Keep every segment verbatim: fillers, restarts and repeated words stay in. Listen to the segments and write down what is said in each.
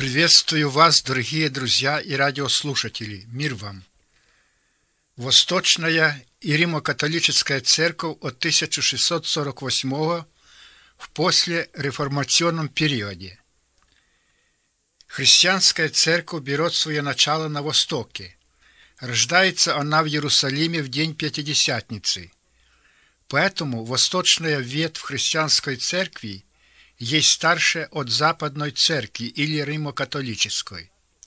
Приветствую вас, дорогие друзья и радиослушатели. Мир вам! Восточная и Римо-католическая церковь от тысяча шестьсот сорок восьмого в послереформационном периоде. Христианская церковь берет свое начало на Востоке. Рождается она в Иерусалиме в день Пятидесятницы. Поэтому восточная ветвь христианской церкви есть старше от Западной Церкви или Римо-католической.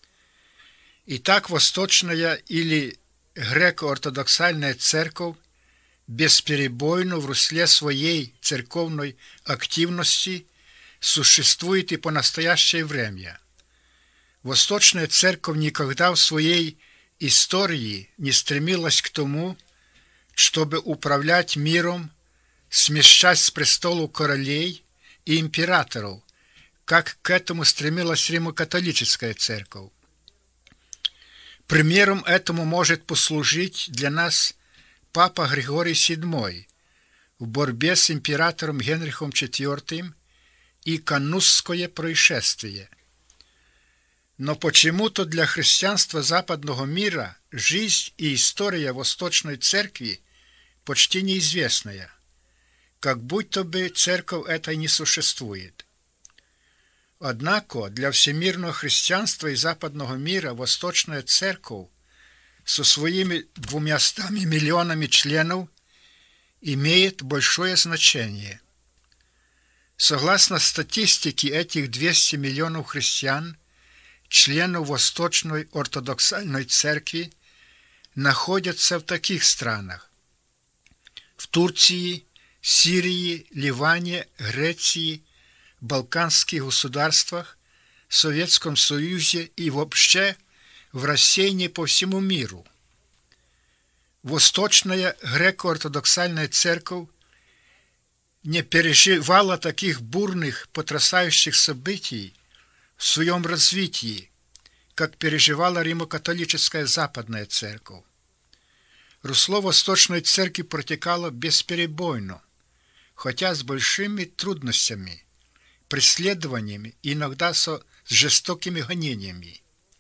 Итак, Восточная или Греко-ортодоксальная церковь бесперебойно в русле своей церковной активности существует и по настоящее время. Восточная церковь никогда в своей истории не стремилась к тому, чтобы управлять миром, смещать с престолу королей и императоров, как к этому стремилась Римо-католическая церковь. Примером этому может послужить для нас Папа Григорий седьмой в борьбе с императором Генрихом четвёртым и Каннусское происшествие. Но почему-то для христианства западного мира жизнь и история Восточной Церкви почти неизвестная, как будто бы церковь этой не существует. Однако для всемирного христианства и западного мира Восточная Церковь со своими двумястами миллионами членов имеет большое значение. Согласно статистике этих двухсот миллионов христиан, членов Восточной ортодоксальной церкви находятся в таких странах: в Турции, Сирии, Ливане, Греции, Балканских государствах, Советском Союзе и вообще в рассеянии по всему миру. Восточная греко-ортодоксальная церковь не переживала таких бурных, потрясающих событий в своем развитии, как переживала Римо-католическая западная церковь. Русло Восточной церкви протекало бесперебойно, хотя с большими трудностями, преследованиями, иногда со жестокими гонениями.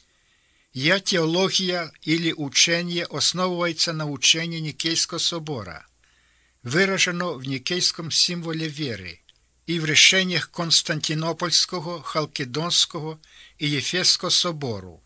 Ее теология или учение основывается на учении Никейского собора, выражено в Никейском символе веры и в решениях Константинопольского, Халкидонского и Ефесского собору.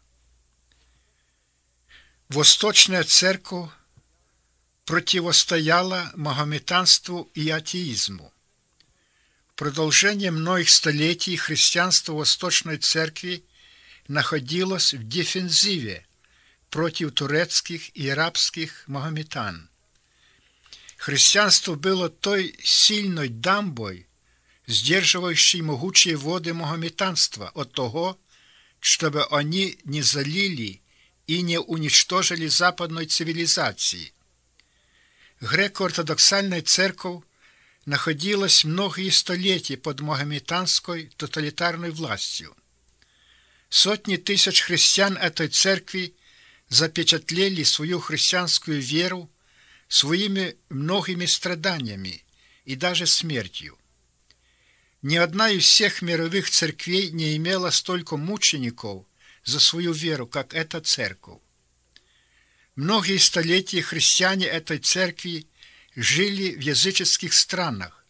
Восточная церковь противостояла магометанству и атеизму. В продолжение многих столетий христианство Восточной Церкви находилось в дефензиве против турецких и арабских магометан. Христианство было той сильной дамбой, сдерживающей могучие воды магометанства от того, чтобы они не залили и не уничтожили западной цивилизации. Греко-ортодоксальная церковь находилась многие столетия под магометанской тоталитарной властью. Сотни тысяч христиан этой церкви запечатлели свою христианскую веру своими многими страданиями и даже смертью. Ни одна из всех мировых церквей не имела столько мучеников за свою веру, как эта церковь. Многие столетия христиане этой церкви жили в языческих странах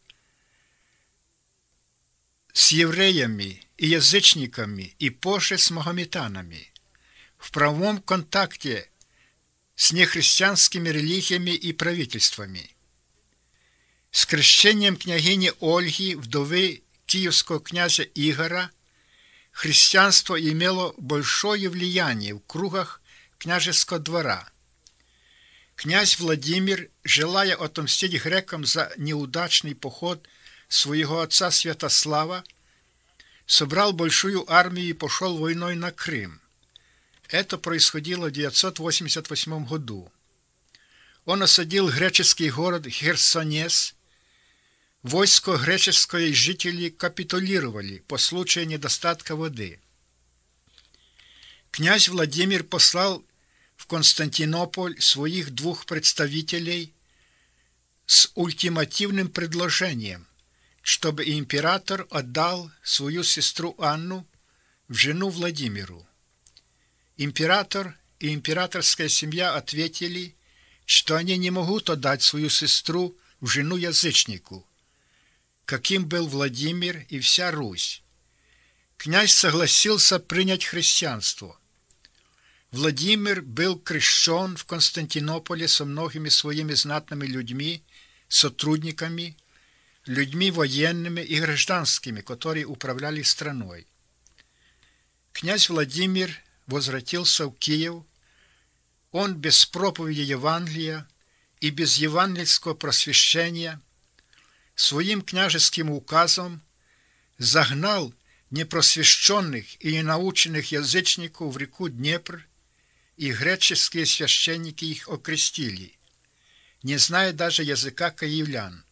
с евреями и язычниками и позже с магометанами, в прямом контакте с нехристианскими религиями и правительствами. С крещением княгини Ольги, вдовы киевского князя Игоря, христианство имело большое влияние в кругах княжеского двора. Князь Владимир, желая отомстить грекам за неудачный поход своего отца Святослава, собрал большую армию и пошел войной на Крым. Это происходило в девятьсот восемьдесят восьмом году. Он осадил греческий город Херсонес. Войско греческое и жители капитулировали по случаю недостатка воды. Князь Владимир послал в Константинополь своих двух представителей с ультимативным предложением, чтобы император отдал свою сестру Анну в жену Владимиру. Император и императорская семья ответили, что они не могут отдать свою сестру в жену язычнику, каким был Владимир и вся Русь. Князь согласился принять христианство. Владимир был крещен в Константинополе со многими своими знатными людьми, сотрудниками, людьми военными и гражданскими, которые управляли страной. Князь Владимир возвратился в Киев. Он без проповеди Евангелия и без евангельского просвещения своим княжеским указом загнал непросвещенных и ненаученных язычников в реку Днепр, и греческие священники их окрестили, не зная даже языка киевлян.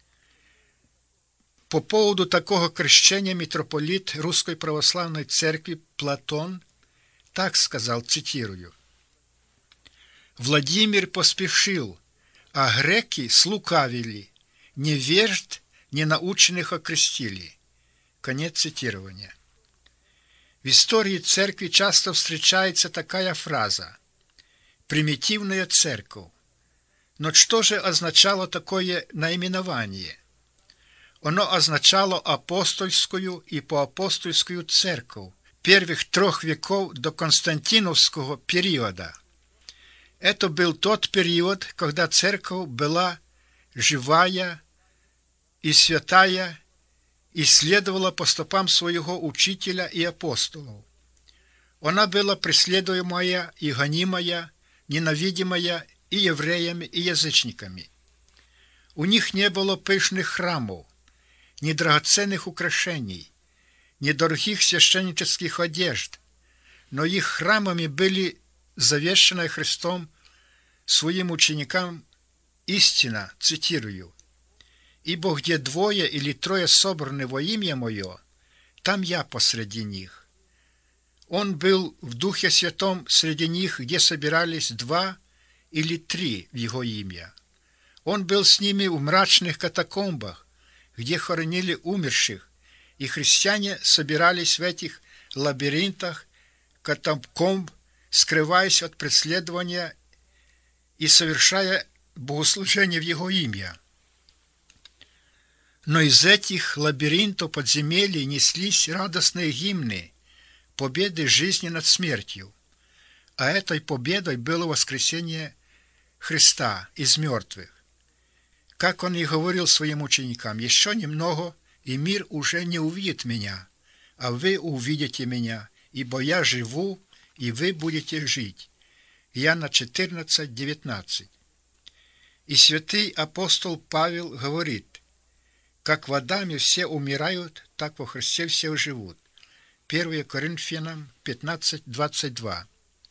По поводу такого крещения митрополит Русской Православной Церкви Платон так сказал, цитирую: «Владимир поспешил, а греки слукавили, невежд ненаученных окрестили». Конец цитирования. В истории церкви часто встречается такая фраза «примитивная церковь». Но что же означало такое наименование? Оно означало апостольскую и поапостольскую церковь первых трех веков до Константиновского периода. Это был тот период, когда церковь была живая и святая, и следовала по стопам своего учителя и апостолов. Она была преследуемая и гонимая, ненавидимая и евреями, и язычниками. У них не было пышных храмов, ни драгоценных украшений, ни дорогих священнических одежд, но их храмами были завещанная Христом своим ученикам истина, цитирую: «Ибо где двое или трое собраны во имя Мое, там Я посреди них». Он был в Духе Святом среди них, где собирались два или три в Его имя. Он был с ними в мрачных катакомбах, где хоронили умерших, и христиане собирались в этих лабиринтах катакомб, скрываясь от преследования и совершая богослужение в Его имя. Но из этих лабиринтов подземелий неслись радостные гимны победы жизни над смертью, а этой победой было воскресение Христа из мертвых. Как Он и говорил своим ученикам: «Еще немного, и мир уже не увидит Меня, а вы увидите Меня, ибо Я живу, и вы будете жить». Иоанна четырнадцать, девятнадцать. И святый апостол Павел говорит: «Как в Адаме все умирают, так во Христе все живут». первое Коринфянам пятнадцать, двадцать два.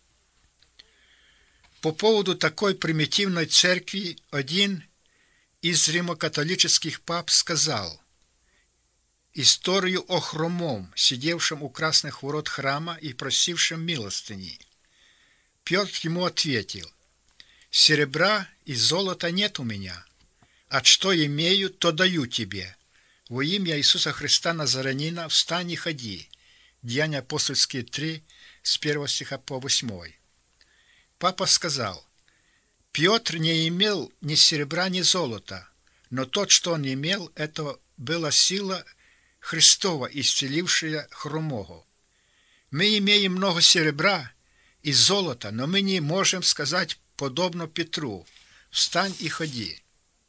По поводу такой примитивной церкви один из римокатолических пап сказал историю о хромом, сидевшем у красных ворот храма и просившем милостыни. Петр ему ответил: «Серебра и золота нет у меня, а что имею, то даю тебе. Во имя Иисуса Христа Назаранина встань и ходи». Деяния апостольские три, с первого стиха по восьмой. Папа сказал: «Петр не имел ни серебра, ни золота, но тот, что он имел, это была сила Христова, исцелившая хромого. Мы имеем много серебра и золота, но мы не можем сказать, подобно Петру: встань и ходи».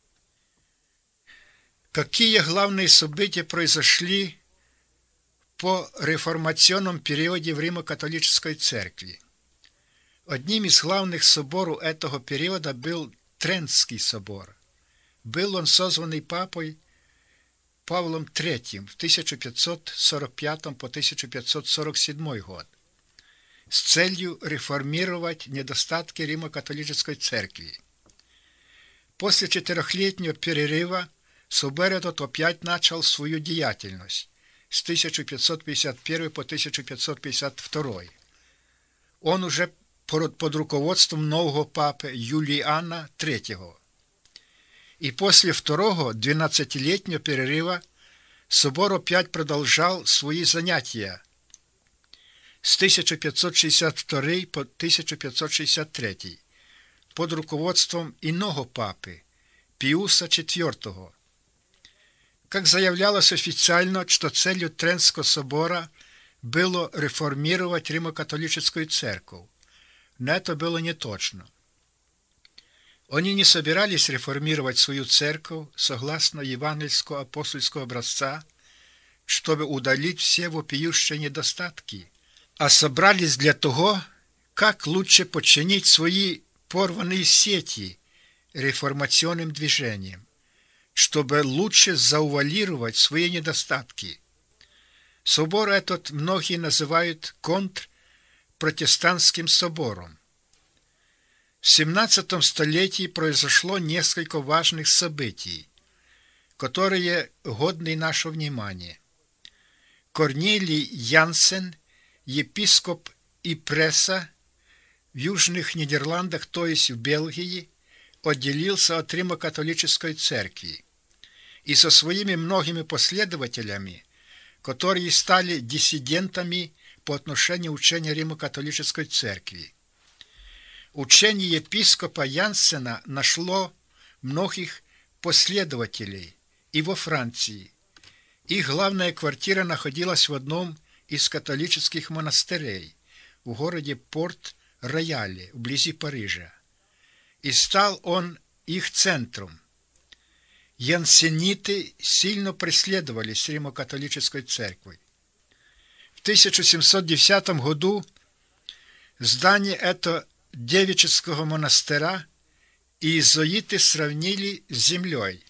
Какие главные события произошли по реформационном периоде в Римо-католической церкви? Одним из главных соборов этого периода был Трентский собор. Был он созванный папой Павлом третьим в тысяча пятьсот сорок пятом по тысяча пятьсот сорок седьмой год с целью реформировать недостатки Римо-католической церкви. После четырехлетнего перерыва собор этот опять начал свою деятельность с тысяча пятьсот пятьдесят первого по тысяча пятьсот пятьдесят второй. Он уже под руководством нового папы Юлиана третьего. И после второго двенадцатилетнего перерыва собор опять продолжал свои занятия с тысяча пятьсот шестьдесят второй по тысяча пятьсот шестьдесят третий под руководством иного папы Пиуса четвёртого. Как заявлялось официально, что целью Трентского собора было реформировать Римо-католическую церковь, но это было не точно. Они не собирались реформировать свою церковь согласно евангельского апостольского образца, чтобы удалить все вопиющие недостатки, а собрались для того, как лучше подчинить свои порванные сети реформационным движением, чтобы лучше заувалировать свои недостатки. Собор этот многие называют контрпротестантским собором. В семнадцатом столетии произошло несколько важных событий, которые годны нашего внимания. Корнилий Янсен, епископ Ипреса в Южных Нидерландах, то есть в Бельгии, отделился от Римо-католической церкви и со своими многими последователями, которые стали диссидентами по отношению к учению Римо-католической церкви. Учение епископа Янсена нашло многих последователей и во Франции. Их главная квартира находилась в одном из католических монастырей в городе Порт-Рояле, вблизи Парижа, и стал он их центром. Янсениты сильно преследовались Римо-католической церквой. В тысяча семьсот десятом году здание этого девического монастыря иезуиты сравнили с землей,